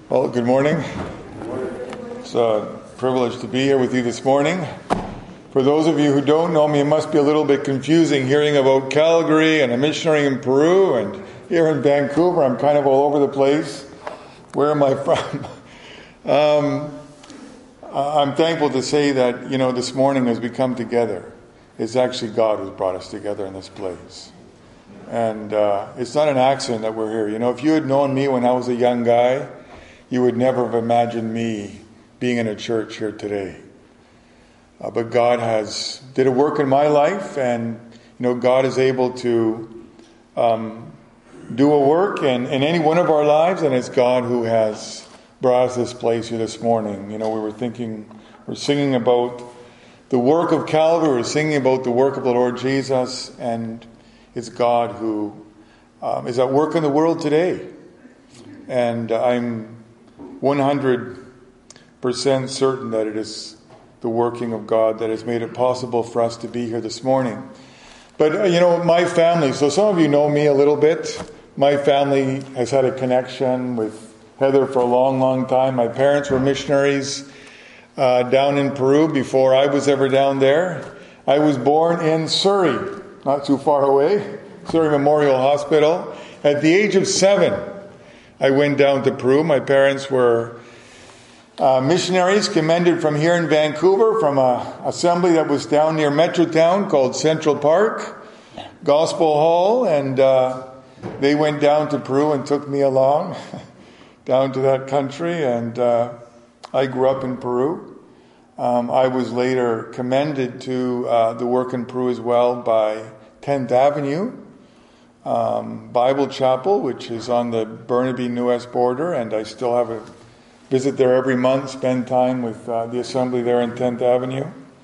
Well, good morning. It's a privilege to be here with you this morning. For those of you who don't know me, it must be a little bit confusing hearing about Calgary and a missionary in Peru, and here in Vancouver. I'm kind of all over the place. Where am I from? I'm thankful to say that, this morning as we come together, it's actually God who's brought us together in this place. And it's not an accident that we're here. If you had known me when I was a young guy, you would never have imagined me being in a church here today. But God did a work in my life, and God is able to do a work in any one of our lives, and it's God who has brought us this place here this morning. We're singing about the work of Calvary, we're singing about the work of the Lord Jesus, and it's God who is at work in the world today. And I'm 100% certain that it is the working of God that has made it possible for us to be here this morning. But, my family, so some of you know me a little bit. My family has had a connection with Heather for a long, long time. My parents were missionaries down in Peru before I was ever down there. I was born in Surrey, not too far away, Surrey Memorial Hospital. At the age of 7, I went down to Peru. My parents were missionaries commended from here in Vancouver, from an assembly that was down near Metrotown called Central Park, Gospel Hall, and they went down to Peru and took me along down to that country, and I grew up in Peru. I was later commended to the work in Peru as well by 10th Avenue Bible Chapel, which is on the Burnaby-New border, and I still have a visit there every month, spend time with the assembly there on 10th Avenue.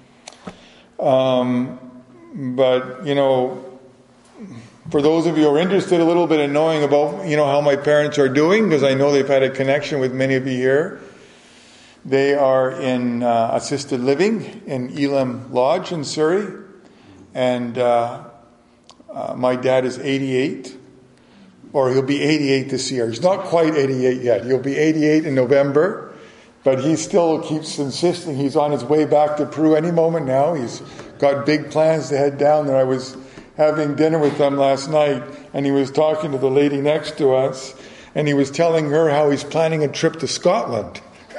But, for those of you who are interested a little bit in knowing about, how my parents are doing, because I know they've had a connection with many of you here, they are in assisted living in Elam Lodge in Surrey, and my dad is 88, or he'll be 88 this year. He's not quite 88 yet. He'll be 88 in November, but he still keeps insisting he's on his way back to Peru any moment now. He's got big plans to head down there. I was having dinner with them last night, and he was talking to the lady next to us, and he was telling her how he's planning a trip to Scotland.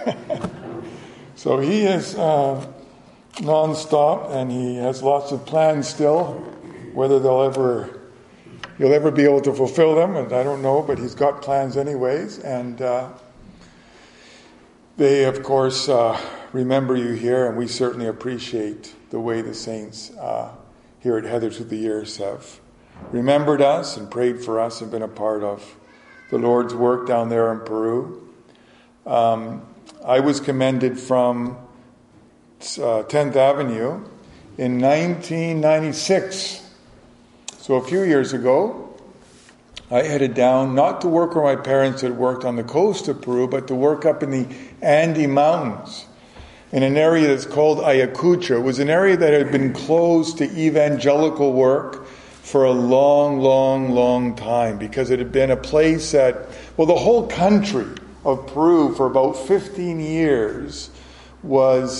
So he is non-stop, and he has lots of plans still. Whether he'll ever be able to fulfill them, and I don't know, but he's got plans anyways. And they, of course, remember you here, and we certainly appreciate the way the saints here at Heather through the years have remembered us and prayed for us and been a part of the Lord's work down there in Peru. I was commended from 10th Avenue in 1996. So a few years ago, I headed down, not to work where my parents had worked on the coast of Peru, but to work up in the Andes Mountains, in an area that's called Ayacucho. It was an area that had been closed to evangelical work for a long, long, long time, because it had been a place that, the whole country of Peru for about 15 years was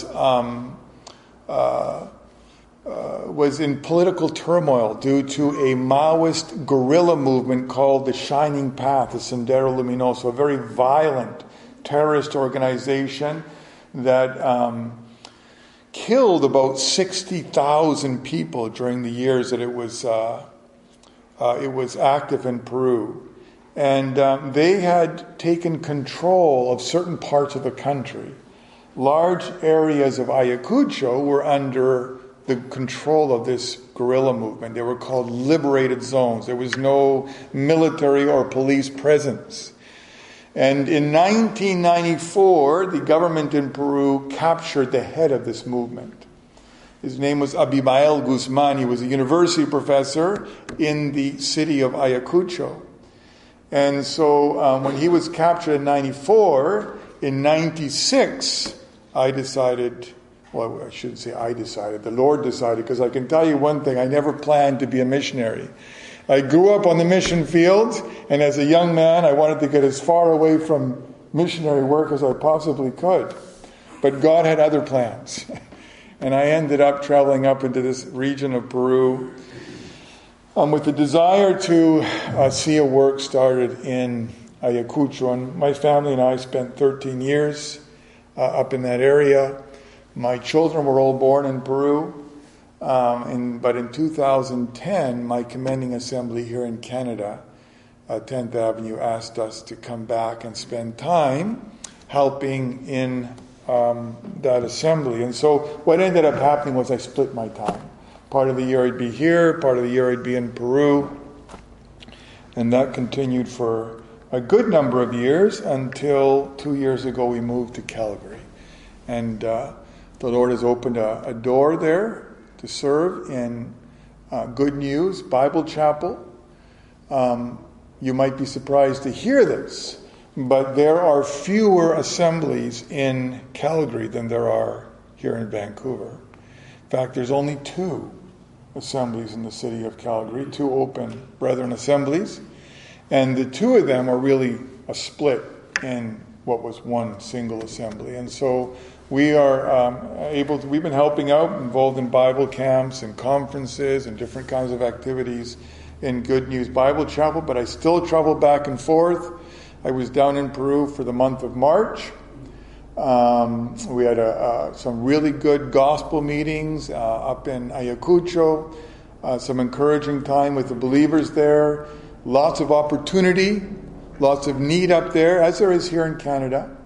in political turmoil due to a Maoist guerrilla movement called the Shining Path, the Sendero Luminoso, a very violent terrorist organization that killed about 60,000 people during the years that it was active in Peru. And they had taken control of certain parts of the country. Large areas of Ayacucho were under the control of this guerrilla movement. They were called liberated zones. There was no military or police presence. And in 1994, the government in Peru captured the head of this movement. His name was Abimael Guzman. He was a university professor in the city of Ayacucho. And so when he was captured in 94, in 96, I decided... Well, I shouldn't say I decided. The Lord decided, because I can tell you one thing. I never planned to be a missionary. I grew up on the mission field, and as a young man, I wanted to get as far away from missionary work as I possibly could. But God had other plans. And I ended up traveling up into this region of Peru with the desire to see a work started in Ayacucho. And my family and I spent 13 years up in that area. My children were all born in Peru. But in 2010, my commending assembly here in Canada, 10th Avenue, asked us to come back and spend time helping in that assembly. And so what ended up happening was I split my time. Part of the year I'd be here, part of the year I'd be in Peru. And that continued for a good number of years until 2 years ago we moved to Calgary. And the Lord has opened a door there to serve in Good News Bible Chapel. You might be surprised to hear this, but there are fewer assemblies in Calgary than there are here in Vancouver. In fact, there's only 2 assemblies in the city of Calgary, 2 open Brethren assemblies, and the 2 of them are really a split in what was one single assembly. And so we are we've been helping out, involved in Bible camps and conferences and different kinds of activities in Good News Bible Chapel, but I still travel back and forth. I was down in Peru for the month of March. We had some really good gospel meetings up in Ayacucho, some encouraging time with the believers there, lots of opportunity, lots of need up there, as there is here in Canada.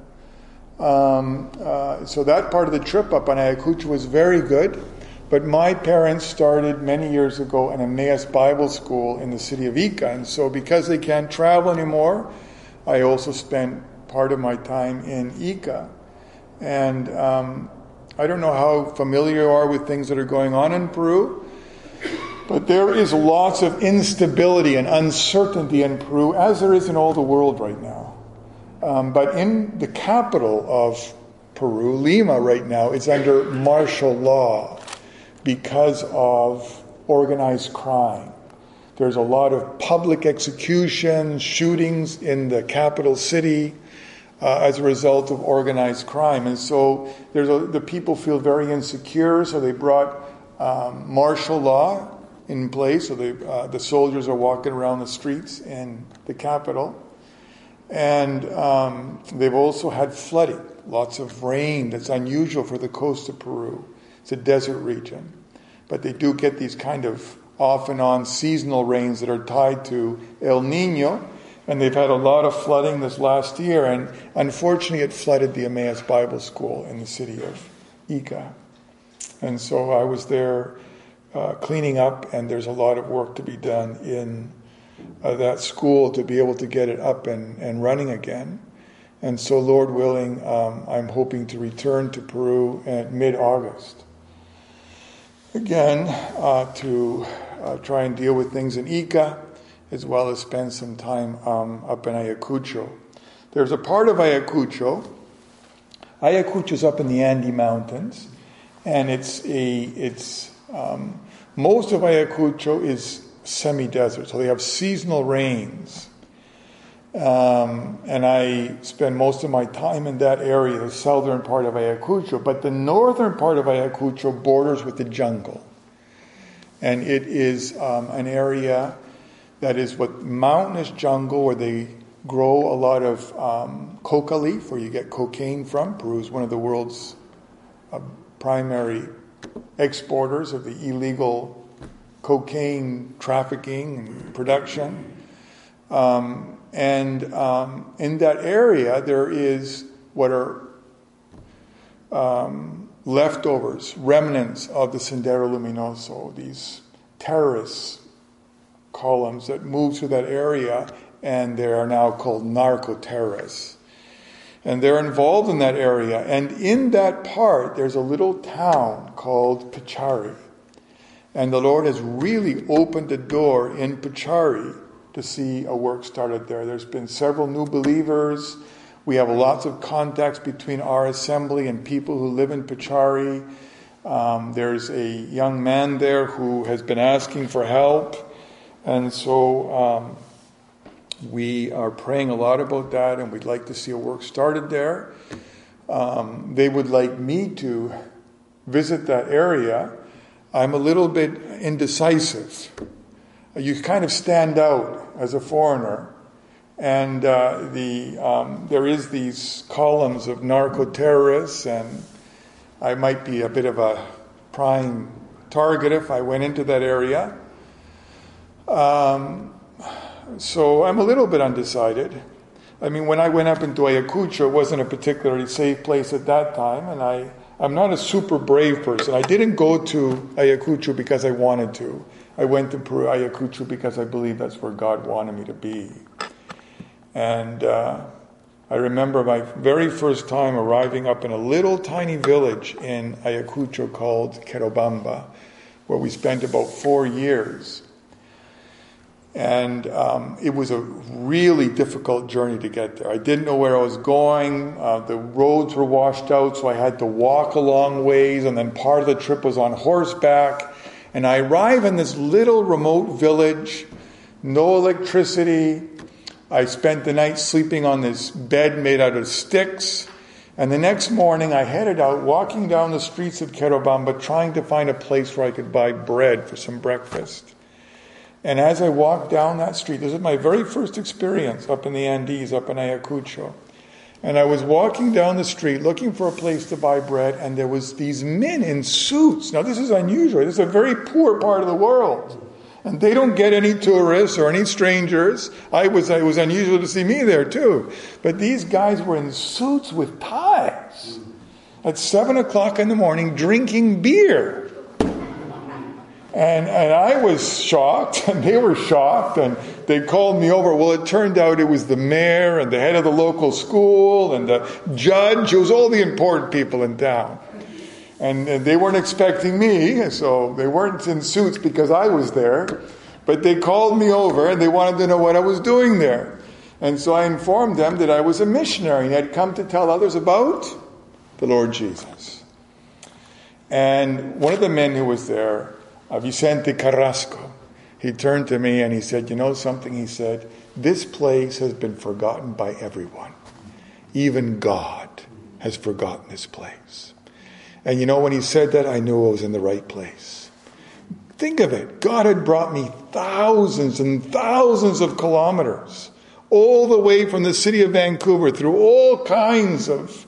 So that part of the trip up on Ayacucho was very good. But my parents started many years ago an Emmaus Bible School in the city of Ica. And so because they can't travel anymore, I also spent part of my time in Ica. And I don't know how familiar you are with things that are going on in Peru, but there is lots of instability and uncertainty in Peru, as there is in all the world right now. But in the capital of Peru, Lima right now, is under martial law because of organized crime. There's a lot of public executions, shootings in the capital city as a result of organized crime. And so the people feel very insecure, so they brought martial law in place. So the soldiers are walking around the streets in the capital. And they've also had flooding, lots of rain that's unusual for the coast of Peru. It's a desert region. But they do get these kind of off and on seasonal rains that are tied to El Nino. And they've had a lot of flooding this last year. And unfortunately, it flooded the Emmaus Bible School in the city of Ica. And so I was there cleaning up, and there's a lot of work to be done in that school to be able to get it up and running again. And so, Lord willing, I'm hoping to return to Peru at mid-August. Again, to try and deal with things in Ica, as well as spend some time up in Ayacucho. There's a part of Ayacucho. Ayacucho's up in the Andes Mountains, and it's most of Ayacucho is semi-desert, so they have seasonal rains. And I spend most of my time in that area, the southern part of Ayacucho. But the northern part of Ayacucho borders with the jungle. And it is an area that is what mountainous jungle where they grow a lot of coca leaf, where you get cocaine from. Peru is one of the world's primary exporters of the illegal cocaine trafficking and production. And in that area, there is what are leftovers, remnants of the Sendero Luminoso, these terrorist columns that move through that area, and they are now called narco-terrorists. And they're involved in that area. And in that part, there's a little town called Pichari. And the Lord has really opened the door in Pichari to see a work started there. There's been several new believers. We have lots of contacts between our assembly and people who live in Pichari. There's a young man there who has been asking for help. And so We are praying a lot about that, and we'd like to see a work started there. They would like me to visit that area. I'm a little bit indecisive. You kind of stand out as a foreigner, and there is these columns of narco-terrorists, and I might be a bit of a prime target if I went into that area. So I'm a little bit undecided. I mean, when I went up into Ayacucho, it wasn't a particularly safe place at that time, and I'm not a super brave person. I didn't go to Ayacucho because I wanted to. I went to Ayacucho because I believe that's where God wanted me to be. And I remember my very first time arriving up in a little tiny village in Ayacucho called Querobamba, where we spent about 4 years. And it was a really difficult journey to get there. I didn't know where I was going. The roads were washed out, so I had to walk a long ways, and then part of the trip was on horseback. And I arrive in this little remote village, no electricity. I spent the night sleeping on this bed made out of sticks. And the next morning I headed out, walking down the streets of Querobamba, trying to find a place where I could buy bread for some breakfast. And as I walked down that street, this is my very first experience up in the Andes, up in Ayacucho. And I was walking down the street looking for a place to buy bread, and there was these men in suits. Now this is unusual. This is a very poor part of the world. And they don't get any tourists or any strangers. It was unusual to see me there too. But these guys were in suits with ties at 7 o'clock in the morning drinking beer. And I was shocked, and they were shocked, and they called me over. Well, it turned out it was the mayor and the head of the local school and the judge. It was all the important people in town. And they weren't expecting me, so they weren't in suits because I was there. But they called me over, and they wanted to know what I was doing there. And so I informed them that I was a missionary and had come to tell others about the Lord Jesus. And one of the men who was there, Vicente Carrasco, he turned to me and he said, "You know something?" He said, "This place has been forgotten by everyone. Even God has forgotten this place." And you know, when he said that, I knew I was in the right place. Think of it. God had brought me thousands and thousands of kilometers, all the way from the city of Vancouver, through all kinds of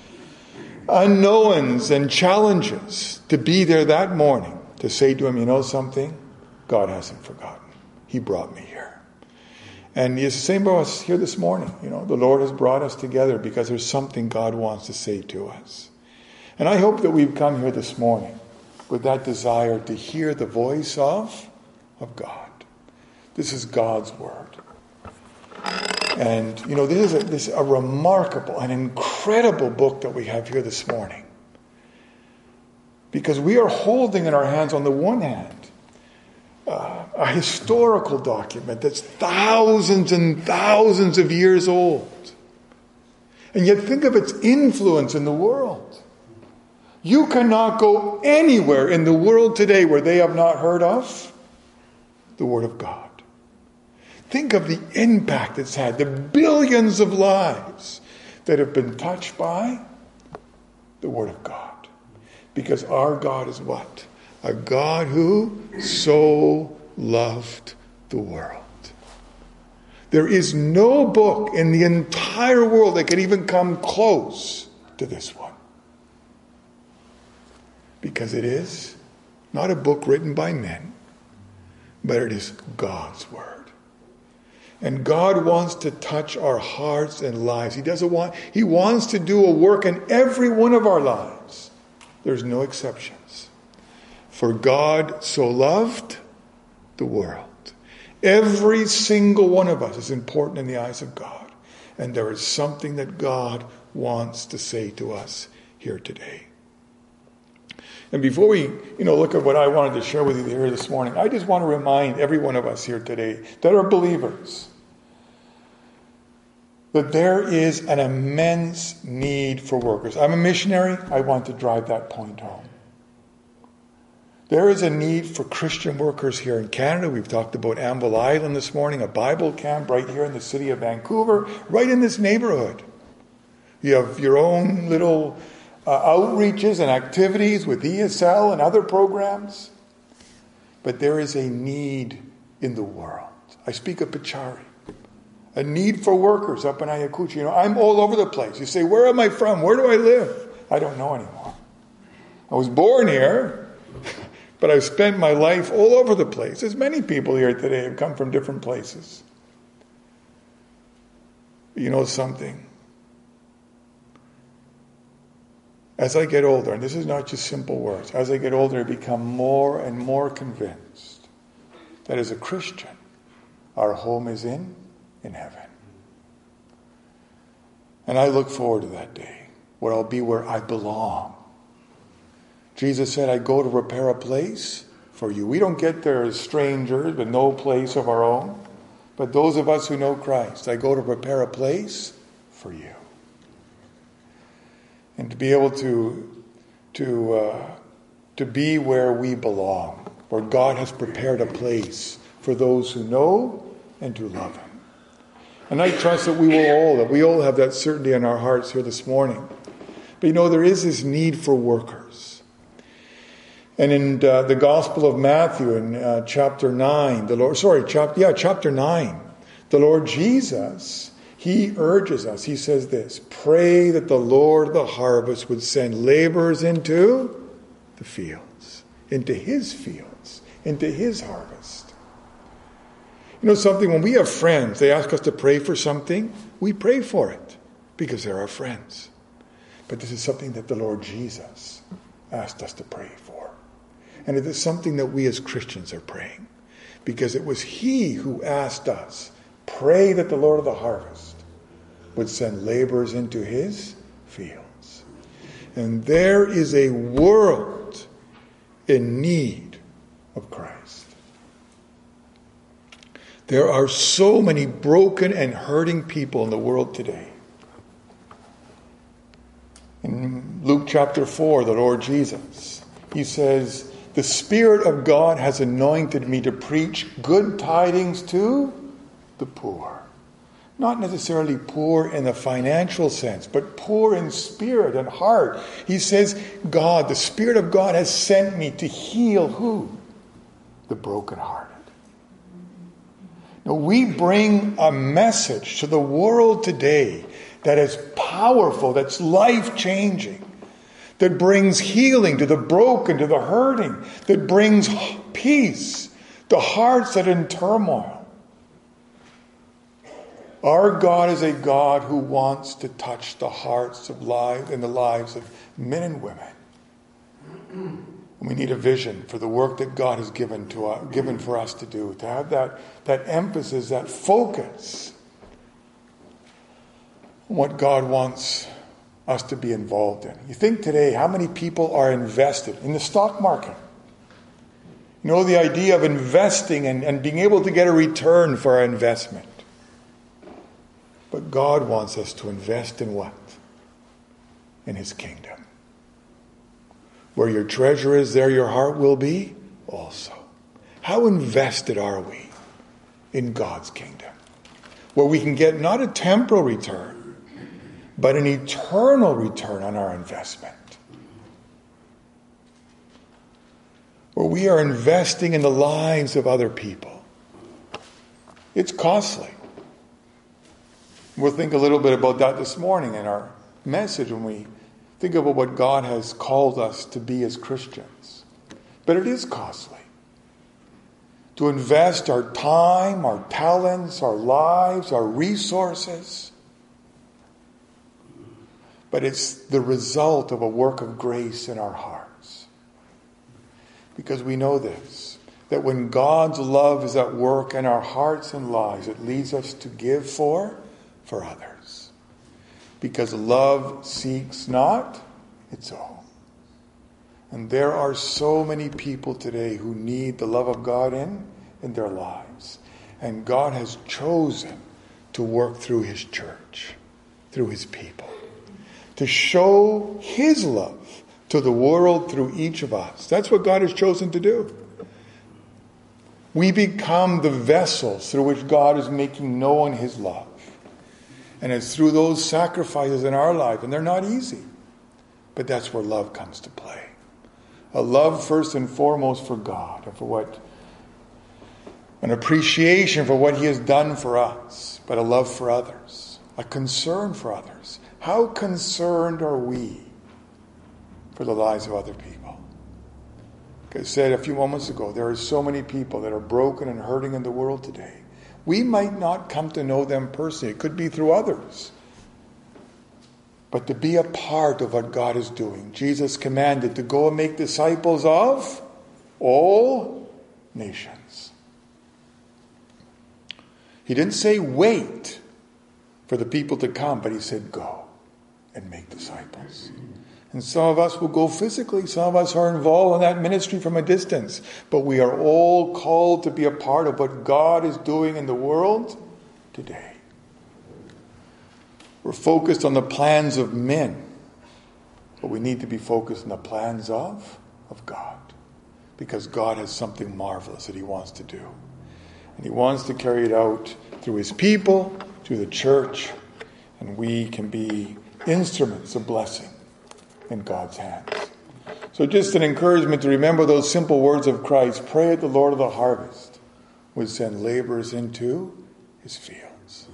unknowns and challenges, to be there that morning, to say to him, "You know something? God hasn't forgotten. He brought me here." And it's the same about us here this morning. You know, the Lord has brought us together because there's something God wants to say to us. And I hope that we've come here this morning with that desire to hear the voice of God. This is God's word. And, you know, this is a remarkable and incredible book that we have here this morning. Because we are holding in our hands, on the one hand, a historical document that's thousands and thousands of years old. And yet think of its influence in the world. You cannot go anywhere in the world today where they have not heard of the Word of God. Think of the impact it's had, the billions of lives that have been touched by the Word of God. Because our God is what? A God who so loved the world. There is no book in the entire world that can even come close to this one. Because it is not a book written by men, but it is God's Word. And God wants to touch our hearts and lives. He wants to do a work in every one of our lives. There's no exceptions. For God so loved the world. Every single one of us is important in the eyes of God. And there is something that God wants to say to us here today. And before we, look at what I wanted to share with you here this morning, I just want to remind every one of us here today that are believers that there is an immense need for workers. I'm a missionary. I want to drive that point home. There is a need for Christian workers here in Canada. We've talked about Anvil Island this morning, a Bible camp right here in the city of Vancouver, right in this neighborhood. You have your own little outreaches and activities with ESL and other programs. But there is a need in the world. I speak of Pichari. A need for workers up in Ayacucho. I'm all over the place. You say, where am I from? Where do I live? I don't know anymore. I was born here, but I've spent my life all over the place. There's many people here today who come from different places. You know something? As I get older, and this is not just simple words, as I get older, I become more and more convinced that as a Christian, our home is in heaven. And I look forward to that day where I'll be where I belong. Jesus said, I go to prepare a place for you. We don't get there as strangers with no place of our own. But those of us who know Christ, I go to prepare a place for you. And to be able to be where we belong, where God has prepared a place for those who know and who love Him. And I trust that we all have that certainty in our hearts here this morning. But there is this need for workers. And in the Gospel of Matthew, in chapter 9, chapter 9, the Lord Jesus, He urges us, He says this, pray that the Lord of the harvest would send laborers into the fields, into His fields, into His harvest. Something, when we have friends, they ask us to pray for something, we pray for it because they're our friends. But this is something that the Lord Jesus asked us to pray for. And it is something that we as Christians are praying because it was He who asked us, pray that the Lord of the harvest would send laborers into His fields. And there is a world in need of Christ. There are so many broken and hurting people in the world today. In Luke chapter 4, the Lord Jesus, He says, the Spirit of God has anointed me to preach good tidings to the poor. Not necessarily poor in a financial sense, but poor in spirit and heart. He says, God, the Spirit of God has sent me to heal who? The brokenhearted. Now, we bring a message to the world today that is powerful, that's life-changing, that brings healing to the broken, to the hurting, that brings peace to hearts that are in turmoil. Our God is a God who wants to touch the hearts of lives and the lives of men and women. And we need a vision for the work that God has given for us to do, to have that emphasis, that focus on what God wants us to be involved in. You think today how many people are invested in the stock market? The idea of investing and being able to get a return for our investment. But God wants us to invest in what? In His kingdom. Where your treasure is, there your heart will be also. How invested are we in God's kingdom? Where we can get not a temporal return, but an eternal return on our investment. Where we are investing in the lives of other people. It's costly. We'll think a little bit about that this morning in our message when we think about what God has called us to be as Christians. But it is costly. To invest our time, our talents, our lives, our resources. But it's the result of a work of grace in our hearts. Because we know this, that when God's love is at work in our hearts and lives, it leads us to give for others. Because love seeks not its own. And there are so many people today who need the love of God in their lives. And God has chosen to work through His church, through His people, to show His love to the world through each of us. That's what God has chosen to do. We become the vessels through which God is making known his love. And it's through those sacrifices in our life, and they're not easy, but that's where love comes to play. A love first and foremost for God, and for an appreciation for what he has done for us, but a love for others, a concern for others. How concerned are we for the lives of other people? Like I said a few moments ago, there are so many people that are broken and hurting in the world today. We might not come to know them personally. It could be through others. But to be a part of what God is doing. Jesus commanded to go and make disciples of all nations. He didn't say wait for the people to come, but he said go and make disciples. And some of us will go physically. Some of us are involved in that ministry from a distance. But we are all called to be a part of what God is doing in the world today. We're focused on the plans of men. But we need to be focused on the plans of God. Because God has something marvelous that he wants to do. And he wants to carry it out through his people, through the church. And we can be instruments of blessing in God's hands. So just an encouragement to remember those simple words of Christ. Pray that the Lord of the harvest would send laborers into his fields.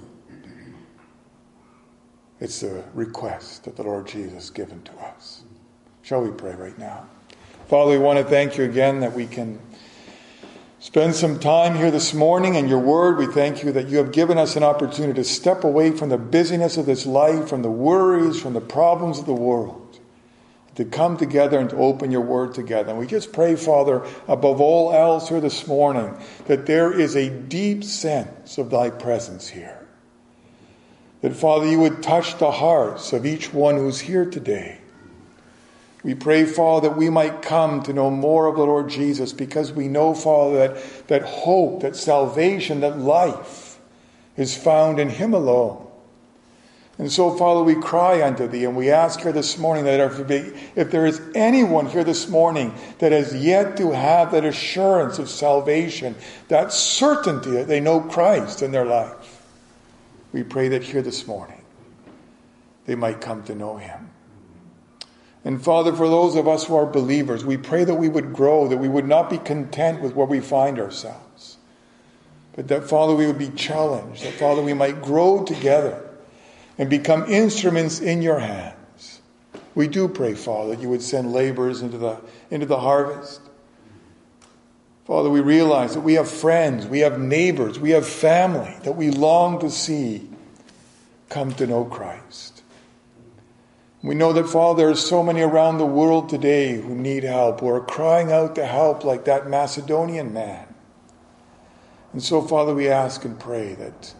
It's a request that the Lord Jesus has given to us. Shall we pray right now? Father, we want to thank you again that we can spend some time here this morning in your word. We thank you that you have given us an opportunity to step away from the busyness of this life, from the worries, from the problems of the world, to come together and to open your word together. And we just pray, Father, above all else here this morning, that there is a deep sense of thy presence here. That, Father, you would touch the hearts of each one who's here today. We pray, Father, that we might come to know more of the Lord Jesus, because we know, Father, that hope, that salvation, that life is found in him alone. And so, Father, we cry unto thee, and we ask here this morning that if there is anyone here this morning that has yet to have that assurance of salvation, that certainty that they know Christ in their life, we pray that here this morning they might come to know him. And Father, for those of us who are believers, we pray that we would grow, that we would not be content with where we find ourselves, but that, Father, we would be challenged, that, Father, we might grow together and become instruments in your hands. We do pray, Father, that you would send laborers into the harvest. Father, we realize that we have friends, we have neighbors, we have family that we long to see come to know Christ. We know that, Father, there are so many around the world today who need help, who are crying out to help like that Macedonian man. And so, Father, we ask and pray that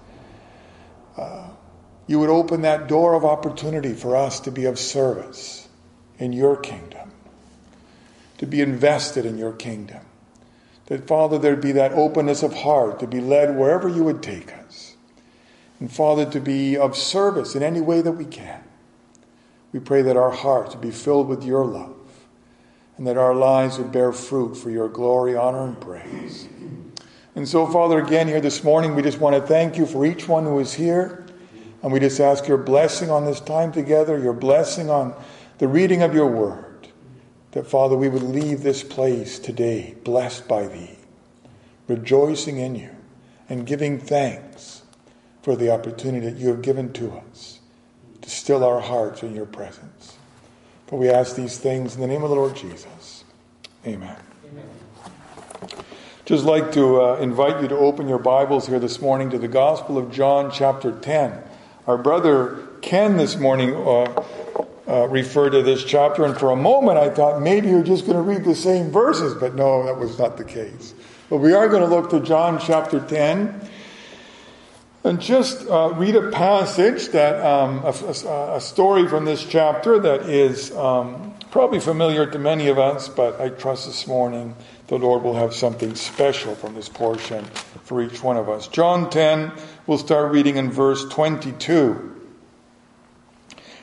you would open that door of opportunity for us to be of service in your kingdom, to be invested in your kingdom. That, Father, there'd be that openness of heart to be led wherever you would take us. And, Father, to be of service in any way that we can. We pray that our hearts would be filled with your love, and that our lives would bear fruit for your glory, honor, and praise. And so, Father, again here this morning, we just want to thank you for each one who is here. And we just ask your blessing on this time together, your blessing on the reading of your word. That, Father, we would leave this place today blessed by thee, rejoicing in you, and giving thanks for the opportunity that you have given to us to still our hearts in your presence. For we ask these things in the name of the Lord Jesus. Amen. Just like to invite you to open your Bibles here this morning to the Gospel of John chapter 10. Our brother Ken this morning referred to this chapter, and for a moment I thought maybe you're just going to read the same verses, but no, that was not the case. But we are going to look to John chapter 10 and just read a passage that a story from this chapter that is probably familiar to many of us, but I trust this morning the Lord will have something special from this portion for each one of us. John 10, we'll start reading in verse 22.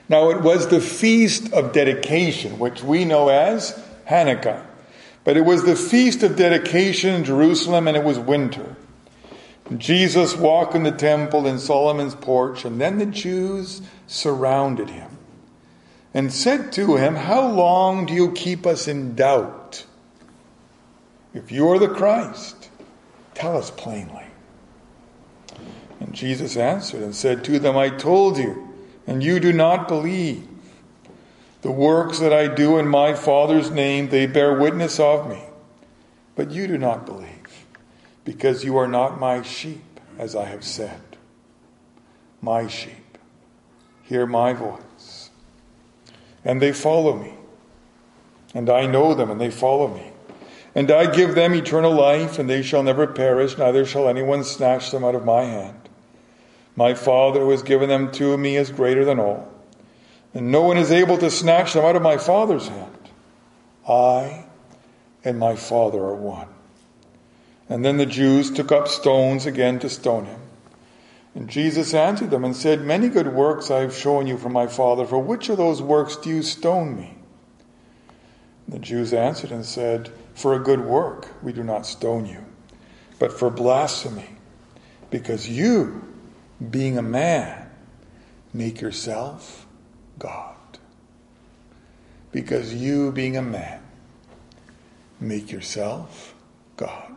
Now it was the feast of dedication, which we know as Hanukkah. But it was the feast of dedication in Jerusalem, and it was winter. Jesus walked in the temple in Solomon's porch, and then the Jews surrounded him and said to him, "How long do you keep us in doubt? If you are the Christ, tell us plainly." And Jesus answered and said to them, "I told you, and you do not believe. The works that I do in my Father's name, they bear witness of me. But you do not believe, because you are not my sheep, as I have said. My sheep hear my voice, and they follow me. And I know them, and they follow me. And I give them eternal life, and they shall never perish, neither shall anyone snatch them out of my hand. My Father who has given them to me is greater than all, and no one is able to snatch them out of my Father's hand. I and my Father are one." And then the Jews took up stones again to stone him. And Jesus answered them and said, "Many good works I have shown you from my Father. For which of those works do you stone me?" And the Jews answered and said, "For a good work we do not stone you, but for blasphemy, because you, being a man, make yourself God." Because you, being a man, make yourself God.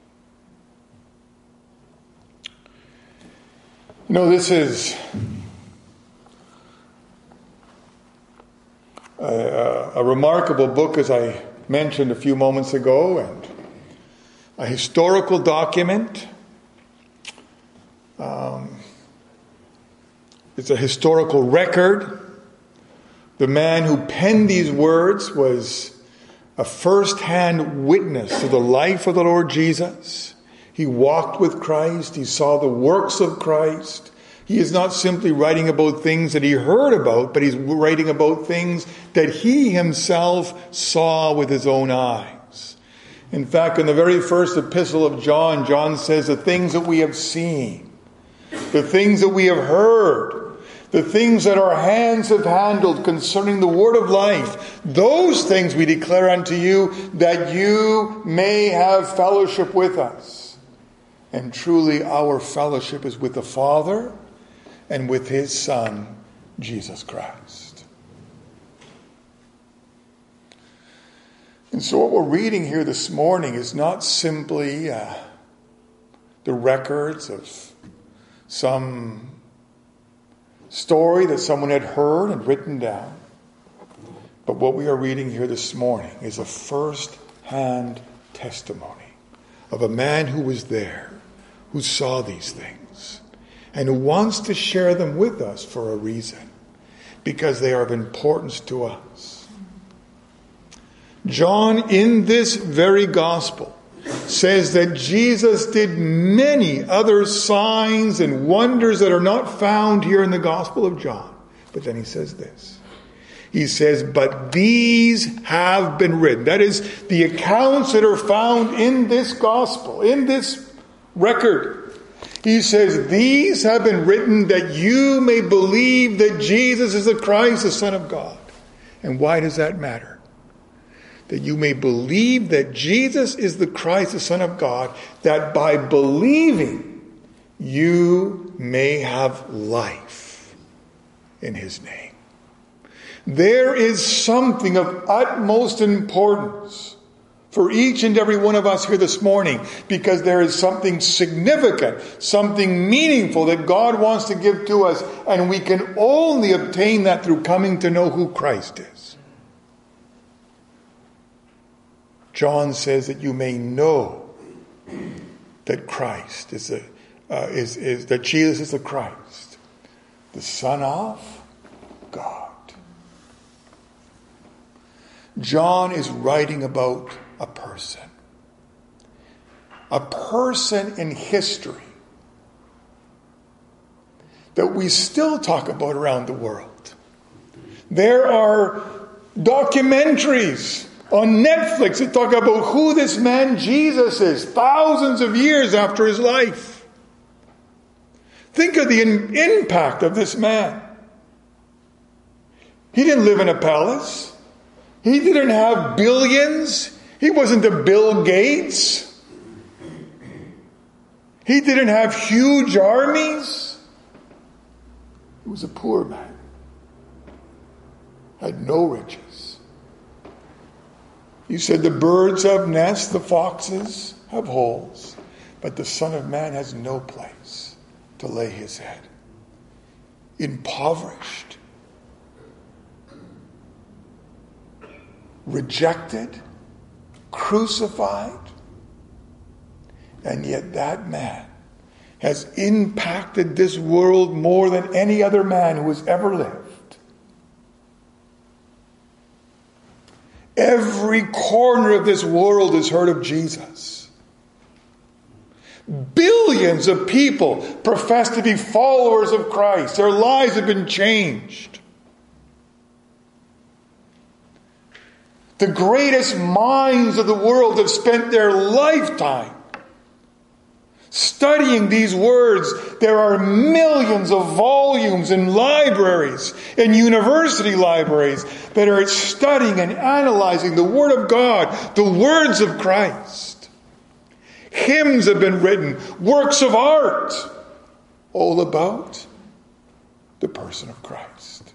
You know, this is a remarkable book, as I mentioned a few moments ago, and a historical document. It's a historical record. The man who penned these words was a first-hand witness to the life of the Lord Jesus. He walked with Christ. He saw the works of Christ. He is not simply writing about things that he heard about, but he's writing about things that he himself saw with his own eyes. In fact, in the very first epistle of John, John says, "The things that we have seen, the things that we have heard, the things that our hands have handled concerning the word of life, those things we declare unto you, that you may have fellowship with us." And truly our fellowship is with the Father and with his Son, Jesus Christ. And so what we're reading here this morning is not simply the records of some story that someone had heard and written down. But what we are reading here this morning is a first-hand testimony of a man who was there, who saw these things, and who wants to share them with us for a reason, because they are of importance to us. John, in this very gospel, says that Jesus did many other signs and wonders that are not found here in the Gospel of John. But then he says this. He says, "But these have been written." That is, the accounts that are found in this gospel, in this record. He says, "These have been written that you may believe that Jesus is the Christ, the Son of God." And why does that matter? That you may believe that Jesus is the Christ, the Son of God, that by believing you may have life in his name. There is something of utmost importance for each and every one of us here this morning, because there is something significant, something meaningful that God wants to give to us, and we can only obtain that through coming to know who Christ is. John says that you may know that Christ is that Jesus is the Christ, the Son of God. John is writing about a person in history that we still talk about around the world. There are documentaries on Netflix that talk about who this man Jesus is, thousands of years after his life. Think of the impact of this man. He didn't live in a palace. He didn't have billions. He wasn't a Bill Gates. He didn't have huge armies. He was a poor man. Had no riches. He said the birds have nests, the foxes have holes, but the Son of Man has no place to lay his head. Impoverished, rejected, crucified, and yet that man has impacted this world more than any other man who has ever lived. Every corner of this world has heard of Jesus. Billions of people profess to be followers of Christ. Their lives have been changed. The greatest minds of the world have spent their lifetime studying these words. There are millions of volumes in libraries, in university libraries, that are studying and analyzing the Word of God, the words of Christ. Hymns have been written, works of art, all about the person of Christ.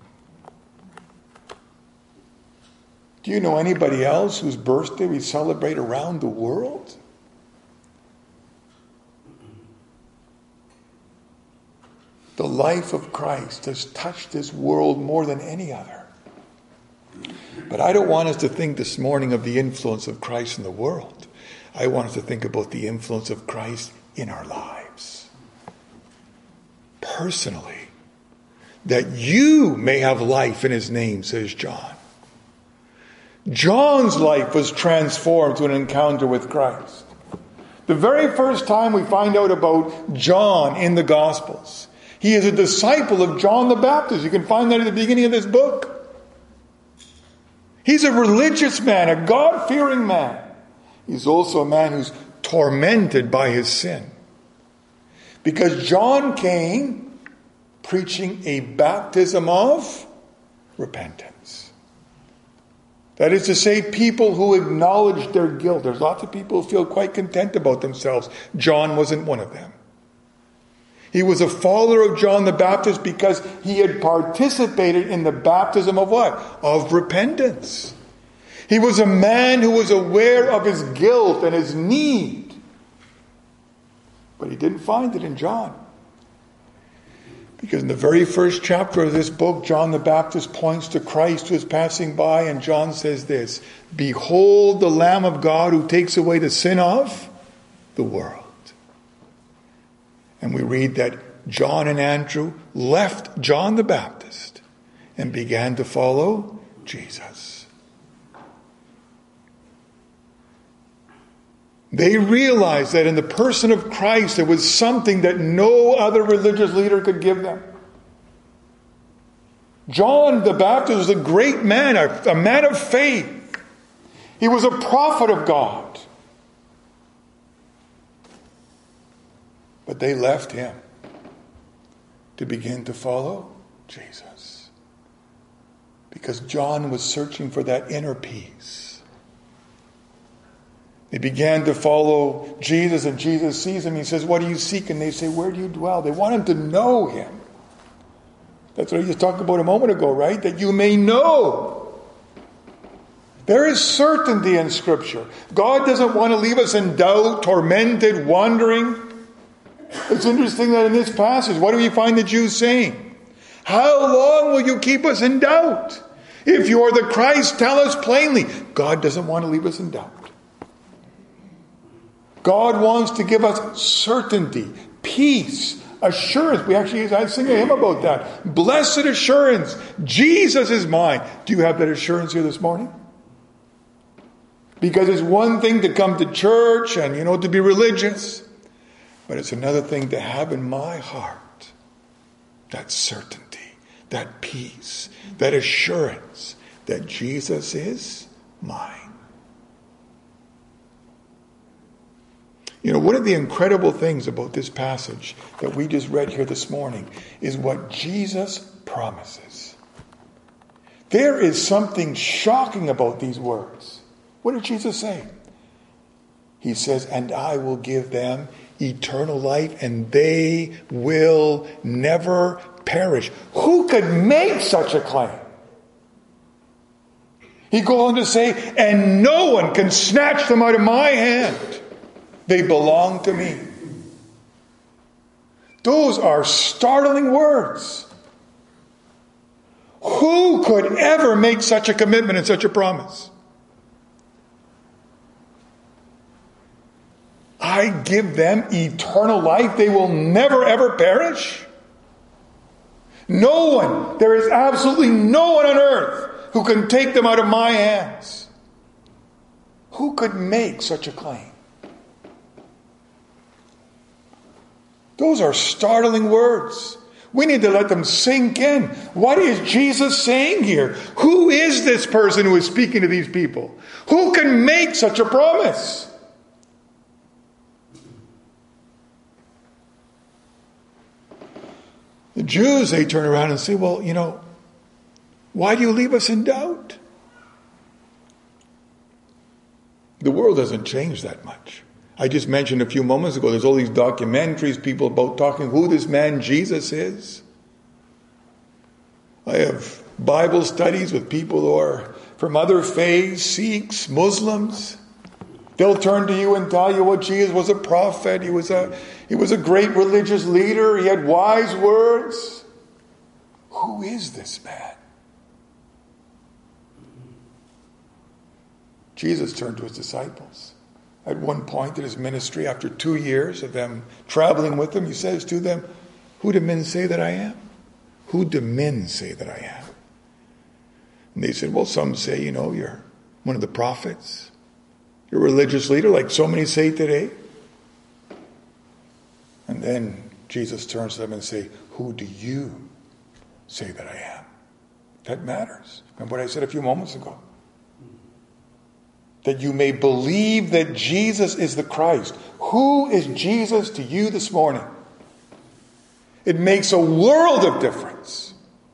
Do you know anybody else whose birthday we celebrate around the world? The life of Christ has touched this world more than any other. But I don't want us to think this morning of the influence of Christ in the world. I want us to think about the influence of Christ in our lives. Personally. That you may have life in his name, says John. John's life was transformed to an encounter with Christ. The very first time we find out about John in the Gospels, he is a disciple of John the Baptist. You can find that at the beginning of this book. He's a religious man, a God-fearing man. He's also a man who's tormented by his sin. Because John came preaching a baptism of repentance. That is to say, people who acknowledge their guilt. There's lots of people who feel quite content about themselves. John wasn't one of them. He was a follower of John the Baptist because he had participated in the baptism of what? Of repentance. He was a man who was aware of his guilt and his need. But he didn't find it in John. Because in the very first chapter of this book, John the Baptist points to Christ who is passing by, and John says this, "Behold the Lamb of God who takes away the sin of the world." And we read that John and Andrew left John the Baptist and began to follow Jesus. They realized that in the person of Christ there was something that no other religious leader could give them. John the Baptist was a great man, a man of faith. He was a prophet of God. But they left him to begin to follow Jesus. Because John was searching for that inner peace. They began to follow Jesus, and Jesus sees them. He says, "What do you seek?" And they say, "Where do you dwell?" They want him to know him. That's what I just talked about a moment ago, right? That you may know. There is certainty in Scripture. God doesn't want to leave us in doubt, tormented, wandering. It's interesting that in this passage, what do we find the Jews saying? "How long will you keep us in doubt? If you are the Christ, tell us plainly." God doesn't want to leave us in doubt. God wants to give us certainty, peace, assurance. We actually sing a hymn about that. Blessed assurance, Jesus is mine. Do you have that assurance here this morning? Because it's one thing to come to church and, to be religious. But it's another thing to have in my heart that certainty, that peace, that assurance that Jesus is mine. One of the incredible things about this passage that we just read here this morning is what Jesus promises. There is something shocking about these words. What did Jesus say? He says, and I will give them eternal life, and they will never perish. Who could make such a claim? He goes on to say, and no one can snatch them out of my hand. They belong to me. Those are startling words. Who could ever make such a commitment and such a promise? I give them eternal life. They will never ever perish. No one, there is absolutely no one on earth who can take them out of my hands. Who could make such a claim? Those are startling words. We need to let them sink in. What is Jesus saying here? Who is this person who is speaking to these people? Who can make such a promise? The Jews, they turn around and say, well, why do you leave us in doubt? The world doesn't change that much. I just mentioned a few moments ago, there's all these documentaries, people about talking who this man Jesus is. I have Bible studies with people who are from other faiths, Sikhs, Muslims. They'll turn to you and tell you what Jesus was a prophet. He was a great religious leader. He had wise words. Who is this man? Jesus turned to his disciples. At one point in his ministry, after 2 years of them traveling with him, he says to them, who do men say that I am? Who do men say that I am? And they said, well, some say, you're one of the prophets. You're a religious leader like so many say today. And then Jesus turns to them and says, who do you say that I am? That matters. Remember what I said a few moments ago? That you may believe that Jesus is the Christ. Who is Jesus to you this morning? It makes a world of difference.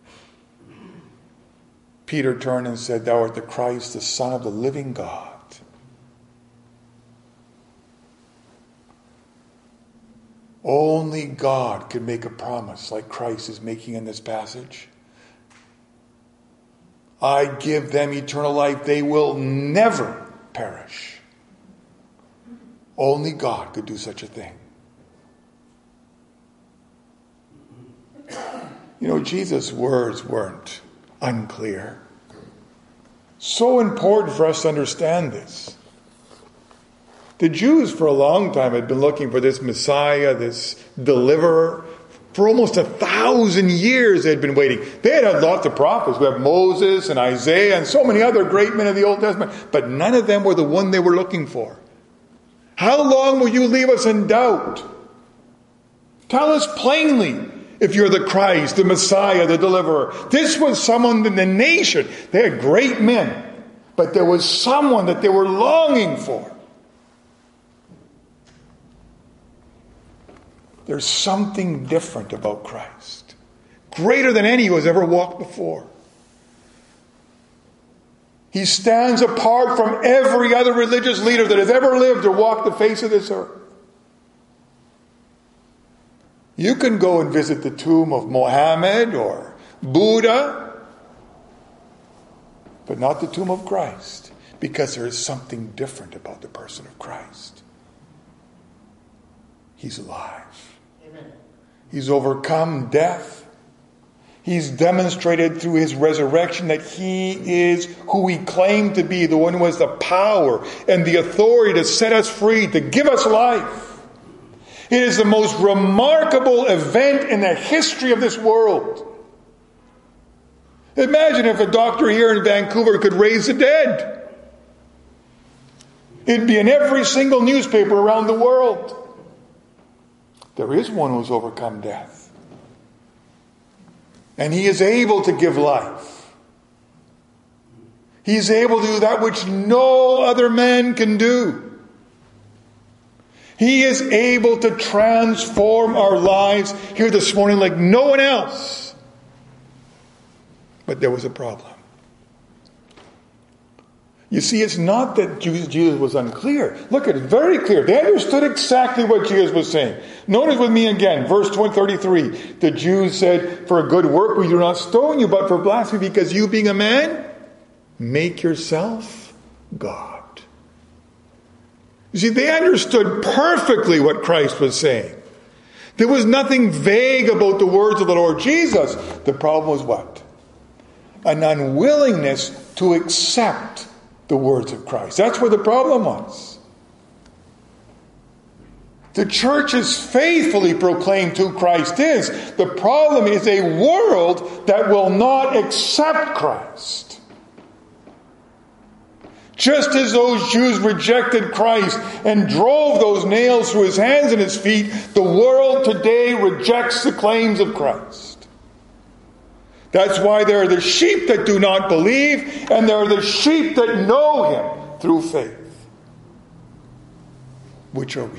Peter turned and said, thou art the Christ, the Son of the living God. Only God can make a promise like Christ is making in this passage. I give them eternal life. They will never perish. Only God could do such a thing. Jesus' words weren't unclear. So important for us to understand this. The Jews for a long time had been looking for this Messiah, this deliverer. For almost 1,000 years they had been waiting. They had had lots of prophets. We have Moses and Isaiah and so many other great men of the Old Testament. But none of them were the one they were looking for. How long will you leave us in doubt? Tell us plainly if you're the Christ, the Messiah, the deliverer. This was someone in the nation. They had great men. But there was someone that they were longing for. There's something different about Christ. Greater than any who has ever walked before. He stands apart from every other religious leader that has ever lived or walked the face of this earth. You can go and visit the tomb of Mohammed or Buddha, but not the tomb of Christ, because there is something different about the person of Christ. He's alive. Amen. He's overcome death. He's demonstrated through his resurrection that he is who he claimed to be, the one who has the power and the authority to set us free, to give us life. It is the most remarkable event in the history of this world. Imagine if a doctor here in Vancouver could raise the dead. It'd be in every single newspaper around the world. There is one who's overcome death. And he is able to give life. He is able to do that which no other man can do. He is able to transform our lives here this morning like no one else. But there was a problem. You see, it's not that Jesus was unclear. Look, it's very clear. They understood exactly what Jesus was saying. Notice with me again, verse 33. The Jews said, for a good work we do not stone you, but for blasphemy, because you being a man, make yourself God. You see, they understood perfectly what Christ was saying. There was nothing vague about the words of the Lord Jesus. The problem was what? An unwillingness to accept the words of Christ. That's where the problem was. The church has faithfully proclaimed who Christ is. The problem is a world that will not accept Christ. Just as those Jews rejected Christ and drove those nails through his hands and his feet, the world today rejects the claims of Christ. That's why there are the sheep that do not believe, and there are the sheep that know him through faith. Which are we?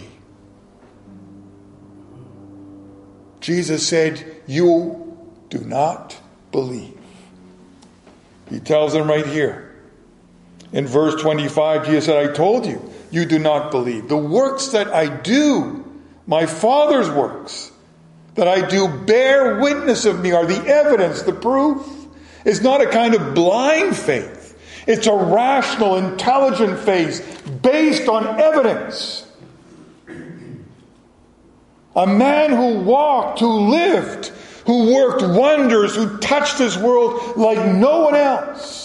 Jesus said, you do not believe. He tells them right here. In verse 25, Jesus said, I told you, you do not believe. The works that I do, my Father's works, that I do bear witness of me, are the evidence, the proof. It's not a kind of blind faith. It's a rational, intelligent faith based on evidence. A man who walked, who lived, who worked wonders, who touched this world like no one else.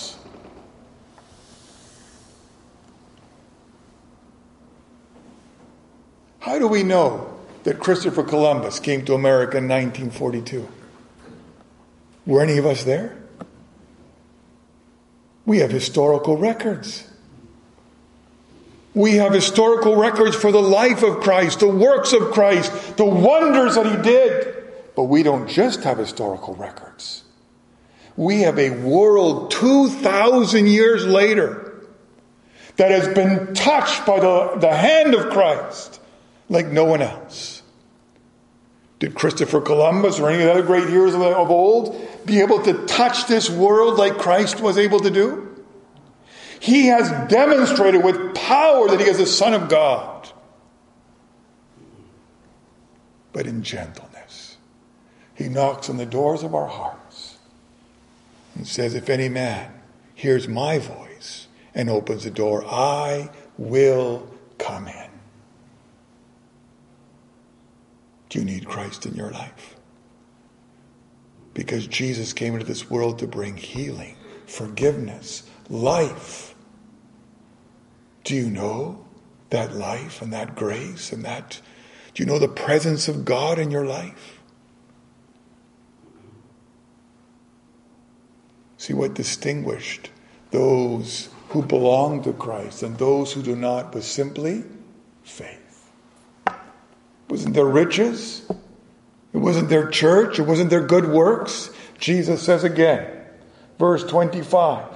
How do we know that Christopher Columbus came to America in 1942? Were any of us there? We have historical records. We have historical records for the life of Christ, the works of Christ, the wonders that he did. But we don't just have historical records. We have a world 2,000 years later that has been touched by the hand of Christ like no one else. Did Christopher Columbus or any of the other great heroes of old be able to touch this world like Christ was able to do? He has demonstrated with power that he is the Son of God. But in gentleness, he knocks on the doors of our hearts and says, if any man hears my voice and opens the door, I will come in. Do you need Christ in your life? Because Jesus came into this world to bring healing, forgiveness, life. Do you know that life and that grace and that? Do you know the presence of God in your life? See, what distinguished those who belong to Christ and those who do not was simply faith. It wasn't their riches. It wasn't their church. It wasn't their good works. Jesus says again, verse 26,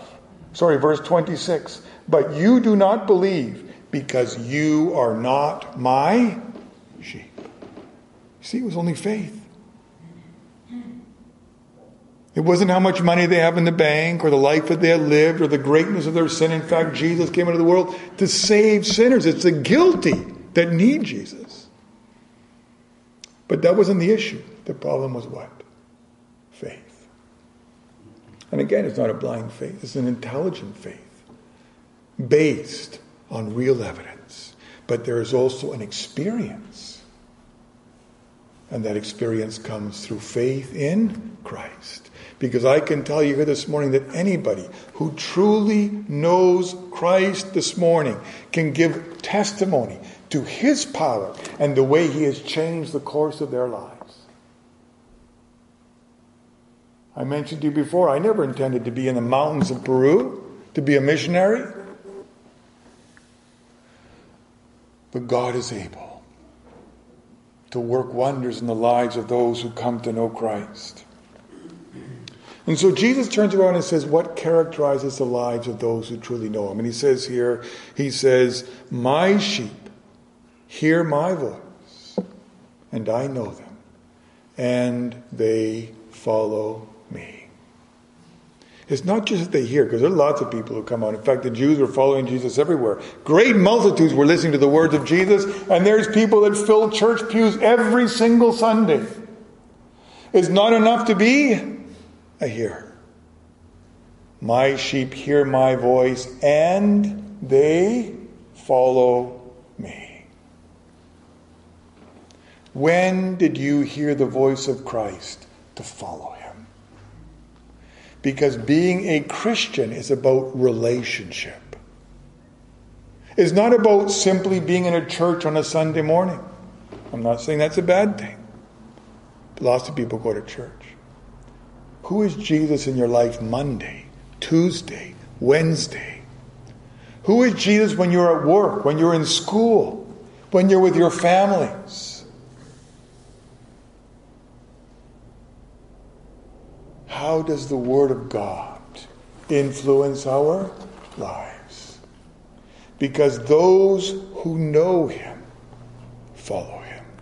but you do not believe because you are not my sheep. See, it was only faith. It wasn't how much money they have in the bank or the life that they had lived or the greatness of their sin. In fact, Jesus came into the world to save sinners. It's the guilty that need Jesus. But that wasn't the issue. The problem was what? Faith. And again, it's not a blind faith. It's an intelligent faith based on real evidence. But there is also an experience. And that experience comes through faith in Christ. Because I can tell you here this morning that anybody who truly knows Christ this morning can give testimony to his power and the way he has changed the course of their lives. I mentioned to you before, I never intended to be in the mountains of Peru, to be a missionary. But God is able to work wonders in the lives of those who come to know Christ. And so Jesus turns around and says, what characterizes the lives of those who truly know him? And he says here, my sheep hear my voice, and I know them, and they follow me. It's not just that they hear, because there are lots of people who come out. In fact, the Jews were following Jesus everywhere. Great multitudes were listening to the words of Jesus, and there's people that fill church pews every single Sunday. It's not enough to be a hearer. My sheep hear my voice, and they follow me. When did you hear the voice of Christ to follow him? Because being a Christian is about relationship. It's not about simply being in a church on a Sunday morning. I'm not saying that's a bad thing. Lots of people go to church. Who is Jesus in your life Monday, Tuesday, Wednesday? Who is Jesus when you're at work, when you're in school, when you're with your families? How does the Word of God influence our lives? Because those who know him follow him.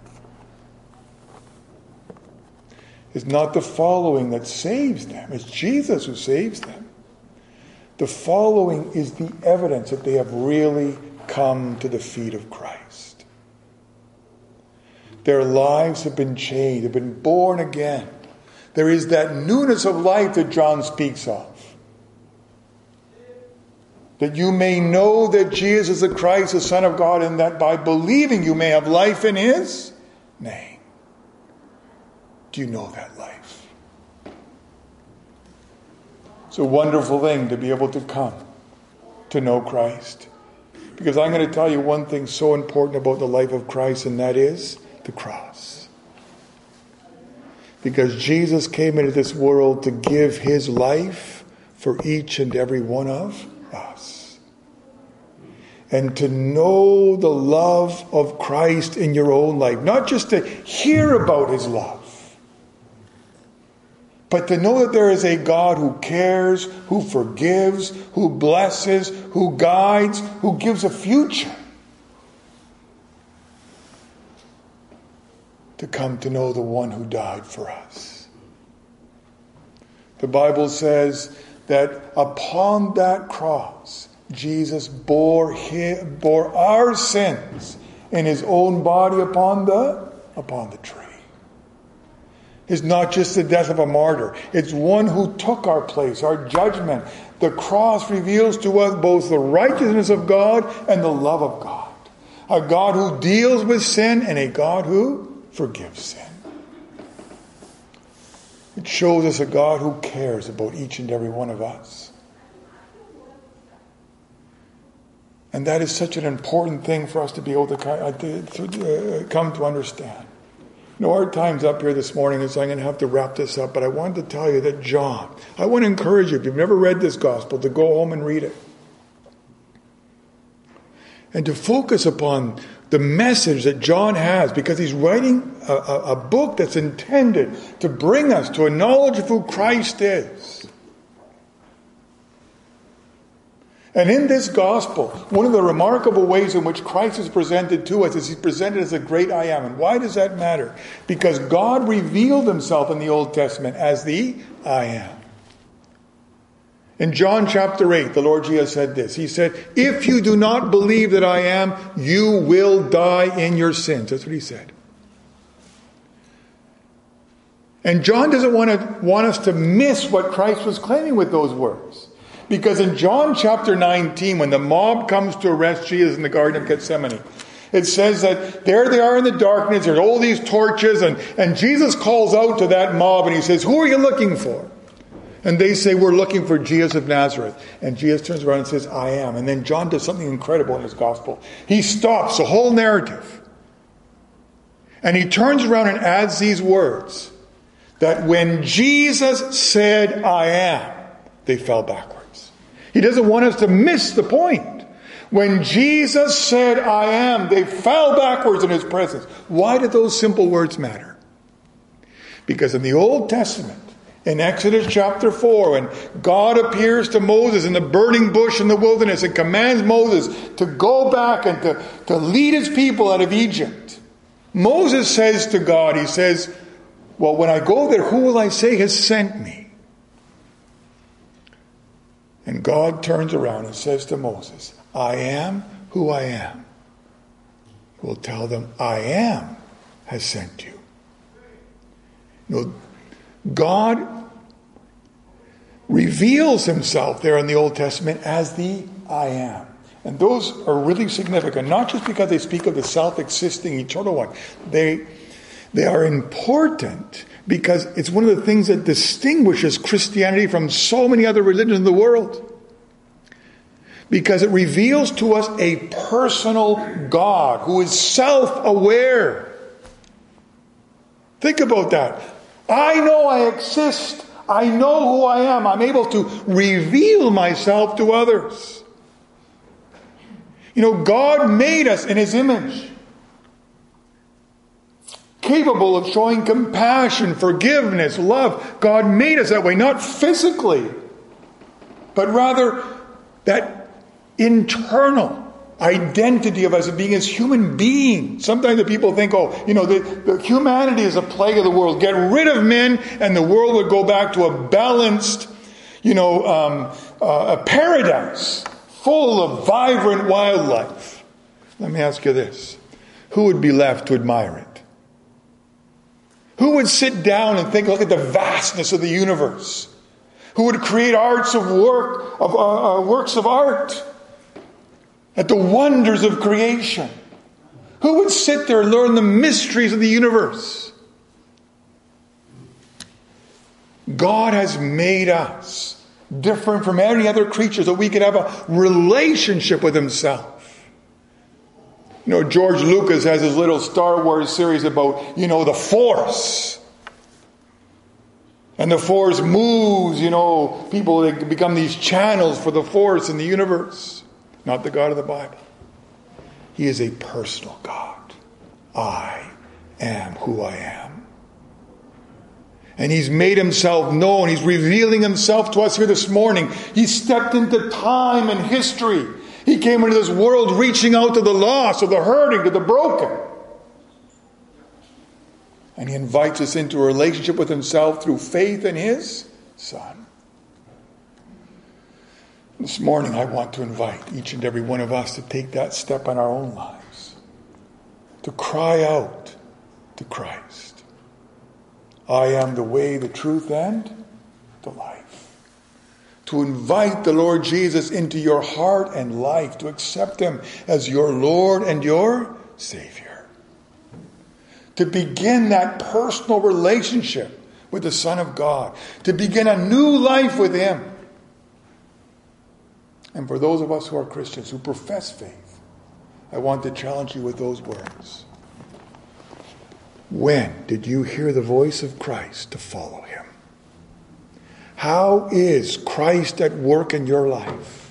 It's not the following that saves them. It's Jesus who saves them. The following is the evidence that they have really come to the feet of Christ. Their lives have been changed, have been born again. There is that newness of life that John speaks of. That you may know that Jesus is the Christ, the Son of God, and that by believing you may have life in his name. Do you know that life? It's a wonderful thing to be able to come to know Christ. Because I'm going to tell you one thing so important about the life of Christ, and that is the cross. Because Jesus came into this world to give his life for each and every one of us. And to know the love of Christ in your own life. Not just to hear about his love. But to know that there is a God who cares, who forgives, who blesses, who guides, who gives a future. To come to know the one who died for us. The Bible says that upon that cross, Jesus bore our sins in his own body upon the tree. It's not just the death of a martyr. It's one who took our place, our judgment. The cross reveals to us both the righteousness of God and the love of God. A God who deals with sin and a God who forgives sin. It shows us a God who cares about each and every one of us. And that is such an important thing for us to be able to come to understand. You know, our time's up here this morning, and so I'm going to have to wrap this up. But I wanted to tell you that John, I want to encourage you, if you've never read this gospel, to go home and read it. And to focus upon the message that John has, because he's writing a book that's intended to bring us to a knowledge of who Christ is. And in this gospel, one of the remarkable ways in which Christ is presented to us is he's presented as a great I am. And why does that matter? Because God revealed himself in the Old Testament as the I am. In John chapter 8, the Lord Jesus said this. He said, if you do not believe that I am, you will die in your sins. That's what he said. And John doesn't want us to miss what Christ was claiming with those words. Because in John chapter 19, when the mob comes to arrest Jesus in the Garden of Gethsemane, it says that there they are in the darkness, there's all these torches, and Jesus calls out to that mob and he says, who are you looking for? And they say, we're looking for Jesus of Nazareth. And Jesus turns around and says, I am. And then John does something incredible in his gospel. He stops the whole narrative. And he turns around and adds these words, that when Jesus said, I am, they fell backwards. He doesn't want us to miss the point. When Jesus said, I am, they fell backwards in his presence. Why did those simple words matter? Because in the Old Testament, in Exodus chapter 4, when God appears to Moses in the burning bush in the wilderness and commands Moses to go back and to lead his people out of Egypt, Moses says to God, he says, well, when I go there, who will I say has sent me? And God turns around and says to Moses, I am who I am. He will tell them, I am has sent you. God reveals himself there in the Old Testament as the I am. And those are really significant, not just because they speak of the self-existing eternal one. They are important because it's one of the things that distinguishes Christianity from so many other religions in the world. Because it reveals to us a personal God who is self-aware. Think about that. I know I exist. I know who I am. I'm able to reveal myself to others. God made us in his image, capable of showing compassion, forgiveness, love. God made us that way, not physically, but rather that internal identity of us being as human beings. Sometimes the people think, the humanity is a plague of the world. Get rid of men and the world would go back to a balanced, a paradise full of vibrant wildlife. Let me ask you this. Who would be left to admire it? Who would sit down and look at the vastness of the universe? Who would create works of art at the wonders of creation? Who would sit there and learn the mysteries of the universe? God has made us different from any other creature so we could have a relationship with himself. George Lucas has his little Star Wars series about, the Force. And the Force moves, people, they become these channels for the Force in the universe. Not the God of the Bible. He is a personal God. I am who I am. And he's made himself known. He's revealing himself to us here this morning. He stepped into time and history. He came into this world reaching out to the lost, to the hurting, to the broken. And he invites us into a relationship with himself through faith in his Son. This morning I want to invite each and every one of us to take that step in our own lives. To cry out to Christ. I am the way, the truth, and the life. To invite the Lord Jesus into your heart and life. To accept him as your Lord and your Savior. To begin that personal relationship with the Son of God. To begin a new life with him. And for those of us who are Christians, who profess faith, I want to challenge you with those words. When did you hear the voice of Christ to follow him? How is Christ at work in your life?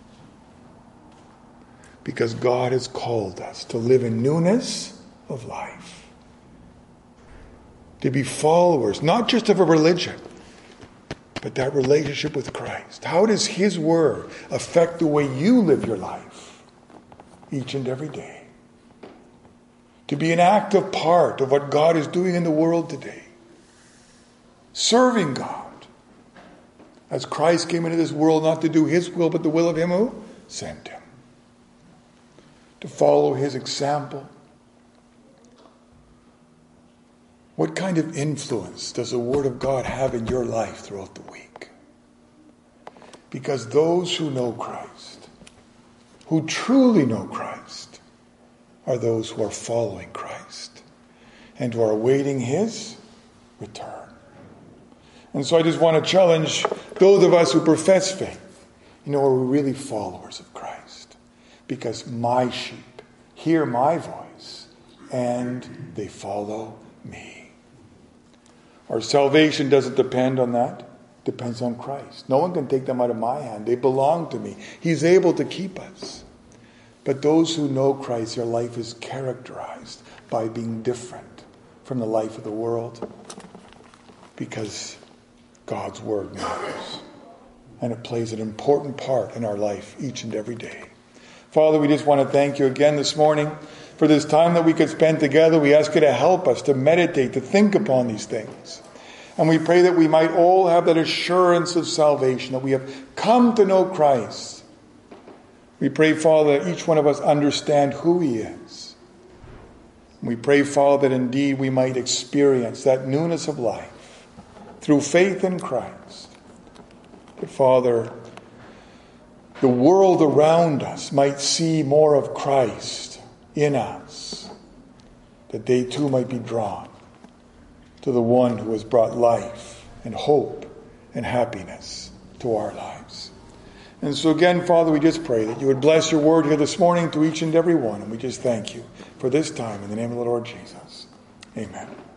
Because God has called us to live in newness of life. To be followers, not just of a religion, but that relationship with Christ. How does his word affect the way you live your life each and every day? To be an active part of what God is doing in the world today. Serving God. As Christ came into this world not to do his will, but the will of him who sent him. To follow his example. What kind of influence does the Word of God have in your life throughout the week? Because those who know Christ, who truly know Christ, are those who are following Christ and who are awaiting his return. And so I just want to challenge those of us who profess faith. Are we really followers of Christ? Because my sheep hear my voice and they follow me. Our salvation doesn't depend on that. It depends on Christ. No one can take them out of my hand. They belong to me. He's able to keep us. But those who know Christ, their life is characterized by being different from the life of the world. Because God's word matters. And it plays an important part in our life each and every day. Father, we just want to thank you again this morning for this time that we could spend together. We ask you to help us to meditate, to think upon these things. And we pray that we might all have that assurance of salvation, that we have come to know Christ. We pray, Father, that each one of us understand who he is. We pray, Father, that indeed we might experience that newness of life through faith in Christ. But, Father, the world around us might see more of Christ in us, that they too might be drawn to the one who has brought life and hope and happiness to our lives. And so again, Father, we just pray that you would bless your word here this morning to each and every one. And we just thank you for this time in the name of the Lord Jesus. Amen.